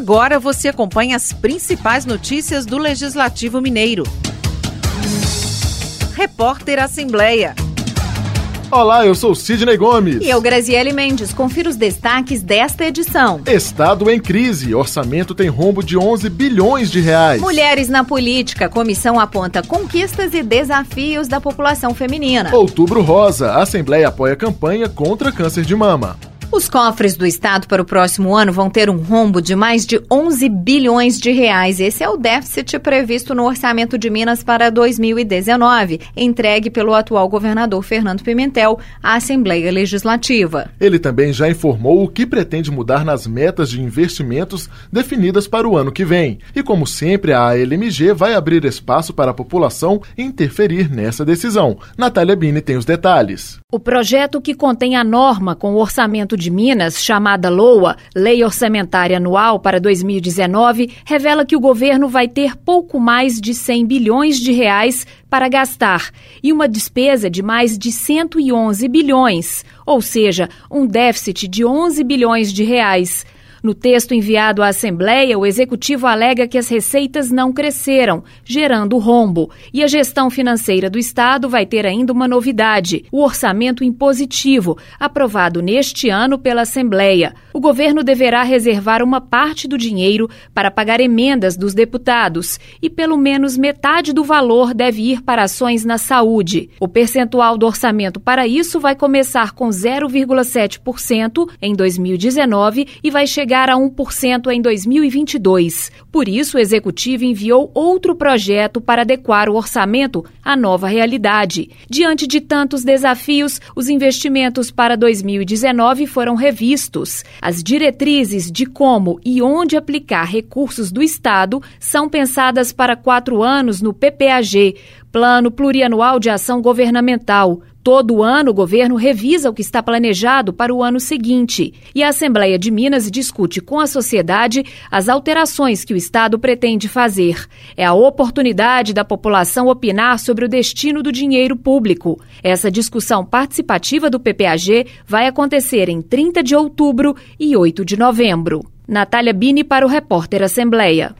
Agora você acompanha as principais notícias do Legislativo Mineiro. Repórter Assembleia. Olá, eu sou Sidney Gomes. E eu, Graziele Mendes. Confira os destaques desta edição. Estado em crise. Orçamento tem rombo de 11 bilhões de reais. Mulheres na política. Comissão aponta conquistas e desafios da população feminina. Outubro Rosa. Assembleia apoia campanha contra câncer de mama. Os cofres do Estado para o próximo ano vão ter um rombo de mais de 11 bilhões de reais. Esse é o déficit previsto no Orçamento de Minas para 2019, entregue pelo atual governador Fernando Pimentel à Assembleia Legislativa. Ele também já informou o que pretende mudar nas metas de investimentos definidas para o ano que vem. E como sempre, a ALMG vai abrir espaço para a população interferir nessa decisão. Natália Bini tem os detalhes. O projeto que contém a norma com o orçamento de Minas, chamada LOA, Lei Orçamentária Anual para 2019, revela que o governo vai ter pouco mais de 100 bilhões de reais para gastar e uma despesa de mais de 111 bilhões, ou seja, um déficit de 11 bilhões de reais. No texto enviado à Assembleia, o Executivo alega que as receitas não cresceram, gerando rombo. E a gestão financeira do Estado vai ter ainda uma novidade: o orçamento impositivo, aprovado neste ano pela Assembleia. O governo deverá reservar uma parte do dinheiro para pagar emendas dos deputados e pelo menos metade do valor deve ir para ações na saúde. O percentual do orçamento para isso vai começar com 0,7% em 2019 e vai chegar a 1% em 2022. Por isso, o Executivo enviou outro projeto para adequar o orçamento à nova realidade. Diante de tantos desafios, os investimentos para 2019 foram revistos. As diretrizes de como e onde aplicar recursos do Estado são pensadas para 4 anos no PPAG, Plano Plurianual de Ação Governamental. Todo ano, o governo revisa o que está planejado para o ano seguinte. E a Assembleia de Minas discute com a sociedade as alterações que o Estado pretende fazer. É a oportunidade da população opinar sobre o destino do dinheiro público. Essa discussão participativa do PPAG vai acontecer em 30 de outubro e 8 de novembro. Natália Bini para o Repórter Assembleia.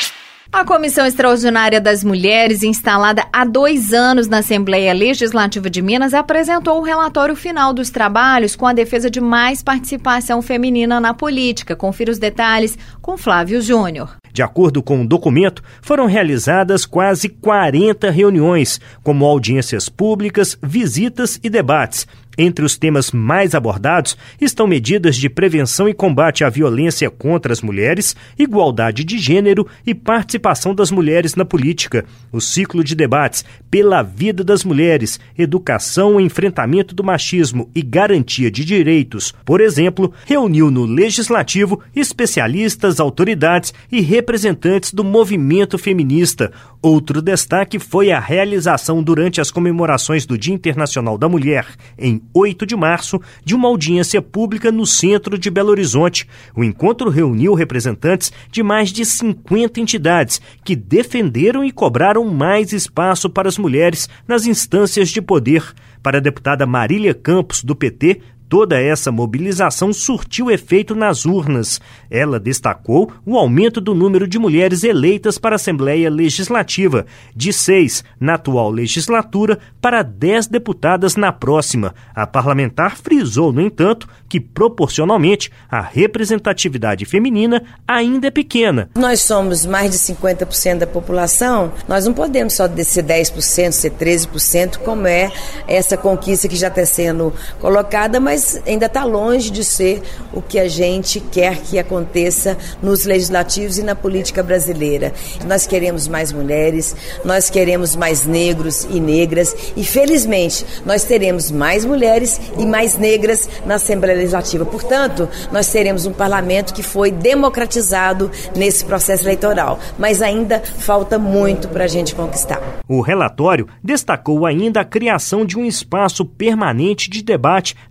A Comissão Extraordinária das Mulheres, instalada há 2 anos na Assembleia Legislativa de Minas, apresentou o relatório final dos trabalhos com a defesa de mais participação feminina na política. Confira os detalhes com Flávio Júnior. De acordo com o documento, foram realizadas quase 40 reuniões, como audiências públicas, visitas e debates. Entre os temas mais abordados estão medidas de prevenção e combate à violência contra as mulheres, igualdade de gênero e participação das mulheres na política. O ciclo de debates pela vida das mulheres, educação, enfrentamento do machismo e garantia de direitos, por exemplo, reuniu no Legislativo especialistas, autoridades e representantes do movimento feminista. Outro destaque foi a realização durante as comemorações do Dia Internacional da Mulher, em 8 de março, de uma audiência pública no centro de Belo Horizonte. O encontro reuniu representantes de mais de 50 entidades que defenderam e cobraram mais espaço para as mulheres nas instâncias de poder. Para a deputada Marília Campos, do PT, toda essa mobilização surtiu efeito nas urnas. Ela destacou o aumento do número de mulheres eleitas para a Assembleia Legislativa, de 6 na atual legislatura para 10 deputadas na próxima. A parlamentar frisou, no entanto, que proporcionalmente a representatividade feminina ainda é pequena. Nós somos mais de 50% da população, nós não podemos só ser 10%, ser 13%, como é essa conquista que já está sendo colocada, mas ainda está longe de ser o que a gente quer que aconteça nos legislativos e na política brasileira. Nós queremos mais mulheres, nós queremos mais negros e negras e, felizmente, nós teremos mais mulheres e mais negras na Assembleia Legislativa. Portanto, nós teremos um parlamento que foi democratizado nesse processo eleitoral, mas ainda falta muito para a gente conquistar. O relatório destacou ainda a criação de um espaço permanente de debate das demandas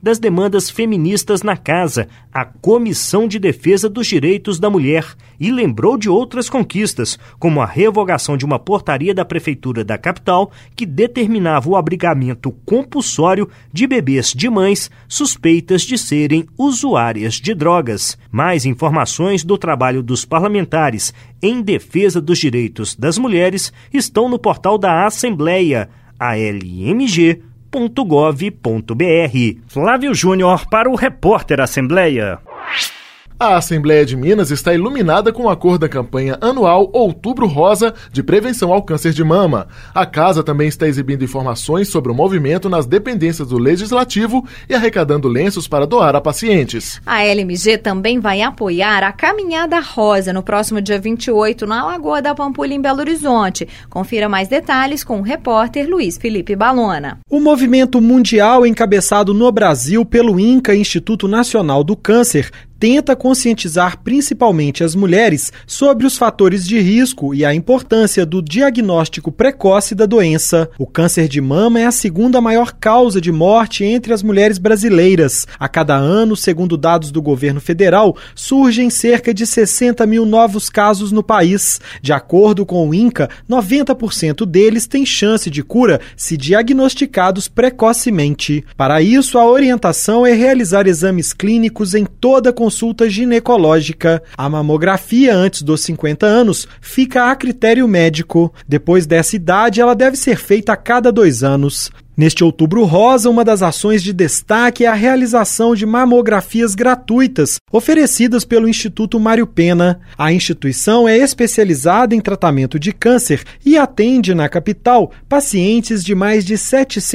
demandas feministas na casa, a Comissão de Defesa dos Direitos da Mulher, e lembrou de outras conquistas, como a revogação de uma portaria da Prefeitura da capital que determinava o abrigamento compulsório de bebês de mães suspeitas de serem usuárias de drogas. Mais informações do trabalho dos parlamentares em defesa dos direitos das mulheres estão no portal da Assembleia, almg.gov.br. Flávio Júnior para o Repórter Assembleia. A Assembleia de Minas está iluminada com a cor da campanha anual Outubro Rosa de prevenção ao câncer de mama. A casa também está exibindo informações sobre o movimento nas dependências do Legislativo e arrecadando lenços para doar a pacientes. A LMG também vai apoiar a Caminhada Rosa no próximo dia 28 na Lagoa da Pampulha, em Belo Horizonte. Confira mais detalhes com o repórter Luiz Felipe Balona. O movimento mundial encabeçado no Brasil pelo INCA, Instituto Nacional do Câncer, tenta conscientizar principalmente as mulheres sobre os fatores de risco e a importância do diagnóstico precoce da doença. O câncer de mama é a segunda maior causa de morte entre as mulheres brasileiras. A cada ano, segundo dados do governo federal, surgem cerca de 60 mil novos casos no país. De acordo com o INCA, 90% deles têm chance de cura se diagnosticados precocemente. Para isso, a orientação é realizar exames clínicos em toda a consulta ginecológica. A mamografia antes dos 50 anos fica a critério médico. Depois dessa idade, ela deve ser feita a cada 2 anos. Neste Outubro Rosa, uma das ações de destaque é a realização de mamografias gratuitas, oferecidas pelo Instituto Mário Pena. A instituição é especializada em tratamento de câncer e atende na capital pacientes de mais de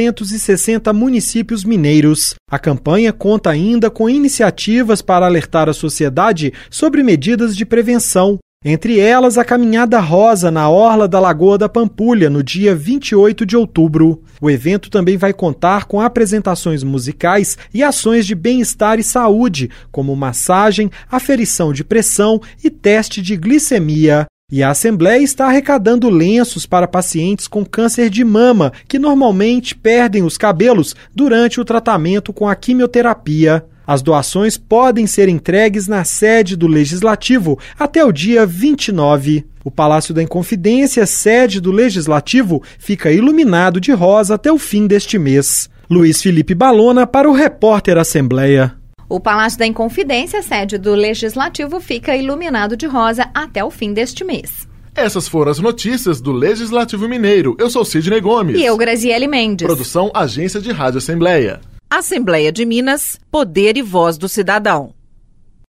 760 municípios mineiros. A campanha conta ainda com iniciativas para alertar a sociedade sobre medidas de prevenção. Entre elas, a Caminhada Rosa na orla da Lagoa da Pampulha, no dia 28 de outubro. O evento também vai contar com apresentações musicais e ações de bem-estar e saúde, como massagem, aferição de pressão e teste de glicemia. E a Assembleia está arrecadando lenços para pacientes com câncer de mama, que normalmente perdem os cabelos durante o tratamento com a quimioterapia. As doações podem ser entregues na sede do Legislativo até o dia 29. O Palácio da Inconfidência, sede do Legislativo, fica iluminado de rosa até o fim deste mês. Luiz Felipe Balona para o Repórter Assembleia. O Palácio da Inconfidência, sede do Legislativo, fica iluminado de rosa até o fim deste mês. Essas foram as notícias do Legislativo Mineiro. Eu sou Sidney Gomes. E eu, Graziele Mendes. Produção Agência de Rádio Assembleia. Assembleia de Minas, Poder e Voz do Cidadão.